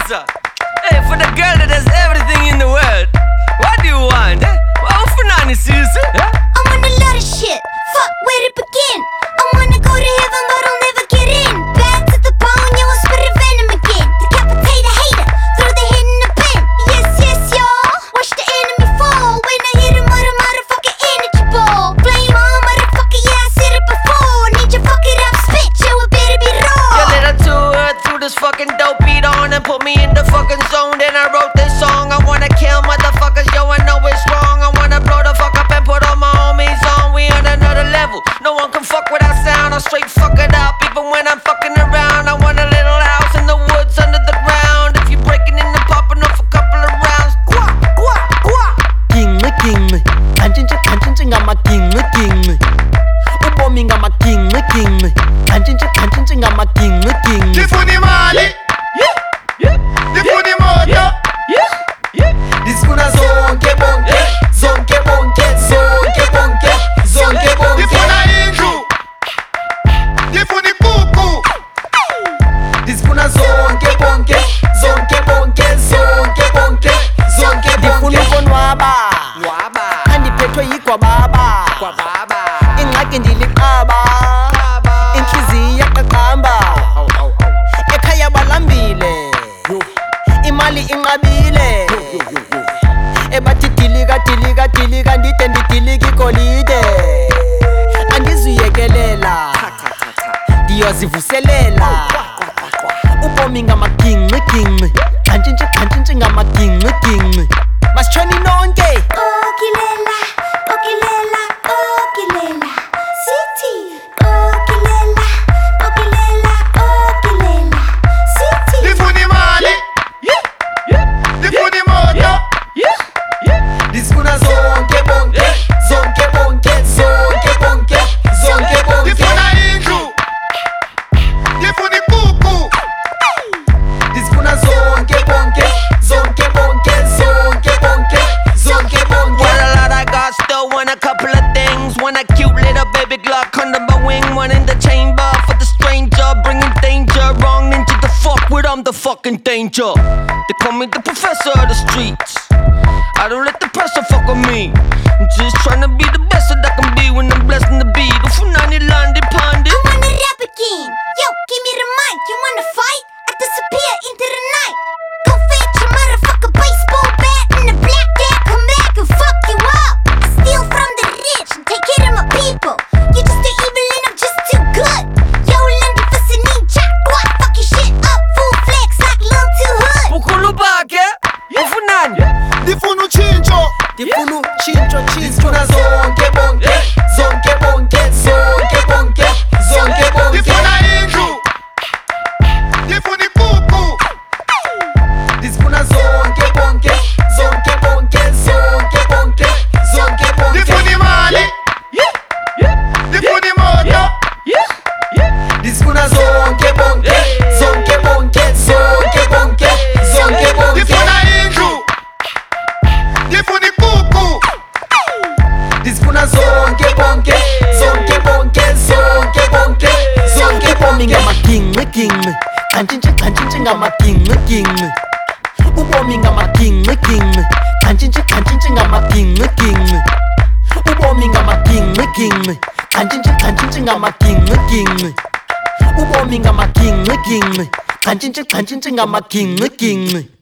answer. Hey, for the girl that has everything in the world, what do you want? What for nani, Susan? I want a lot of shit. Fuck, where to begin? I wanna go to heaven, but I'll never get in. Back to the bone, you will spit a venom again. Decapitate a hater, throw the head in the pen. Yes, yes, y'all. Watch the enemy fall when I hit him with a motherfucking energy ball. Blame on motherfucker, yeah, I said it before. Need you fuck it up, spit, yo, it better be raw. You let her tour through this fucking dope beat on and put me in the fucking zone. Then I wrote this song. I wanna kill motherfuckers, yo, I know it's wrong. I wanna blow the fuck up and put all my homies on. We on another level. No one can fuck with our sound. I'll straight fuck it up, even when I'm fucking around. I want a little house in the woods under the ground. If you breaking in and popping off a couple of rounds, quack, quack, quack. Kingly, kingly, kanjinji ngama kingly, kingly. Ubomi ngama kingly, kingly, kanjinji ngama kingly, kingly. Ndifuna imali, ndifuna imoto, ndifuna zonke bonke, zonke bonke, zonke bonke, zonke bonke. Ndifuna indlu, ndifuna ikuku, ndifuna zonke bonke, zonke bonke, zonke bonke, zonke bonke. Ndifuna ukonwaba, andiphethwe yigwababa, ingxaki ndiliqaba, inhliziyo iyaqaqamba, ekhaya balambile, imali inqabile, ebathi dilika dilika dilika ndide ndidilika igolide, andizuyekelela ndiyozivuselela, ubomi ngamaginqi ginqi, kanjinji ngamaginqi ginqi, masitshoni nonke. Kokilela, kokilela, kokilela. City. Kokilela, kokilela, kokilela. City. Ndifuna imali, ndifuna imoto, ndifuna zonke bonke, zonke bonke, zonke bonke, zonke bonke. Ndifuna indlu, ndifuna ikuku, ndifuna zonke bonke, zonke bonke, zonke bonke, zonke bonke. Well, a lot I got, still want a couple of things. Want a cute little baby Glock under my wing. One in the chamber for the stranger, bringing danger. Wrong into the fuck with, I'm the fucking danger. They call me the professor of the streets. I don't let the pressure fuck with me. I'm just trying to be the best that I can be when I'm blessing the beat. Ufunani landi pandi. I wanna rap again. Yo, give me the mic. You wanna fight? I disappear into the night. Go fetch your motherfucker baseball bat and the black dad come back and fuck you up. I steal from the rich and take care of my people. You just too evil and I'm just too good. Yo, London for ninja. What? Fuck your shit up. Full flex like Lil Too Hood. Bukulu bake. Ufunani. Ndifuna uchincho, Ndifuna uchincho, ndifuna zonke bonke, zonke bonke, zonke bonke, zonke bonke. Ndifuna indlu, ndifuna ikuku, ndifuna zonke bonke, zonke bonke, zonke bonke, zonke bonke. Ndifuna imali, ndifuna imoto, ndifuna zonke bonke, zonke bonke, zonke bonke, zonke bonke. Ndifuna indlu, ndifuna ikuku, ndifuna zonke bonke, zonke bonke, zonke bonke, zonke ubomi bonke. ngamaginqi ginqi, kanjinji ngamaginqi ginqi, ubomi ngamaginqi ginqi, kanjinji ngamaginqi ginqi, ubomi ngamaginqi ginqi, kanjinji ngamaginqi ginqi, ubomi ngamaginqi ginqi, kanjinji ngamaginqi ginqi.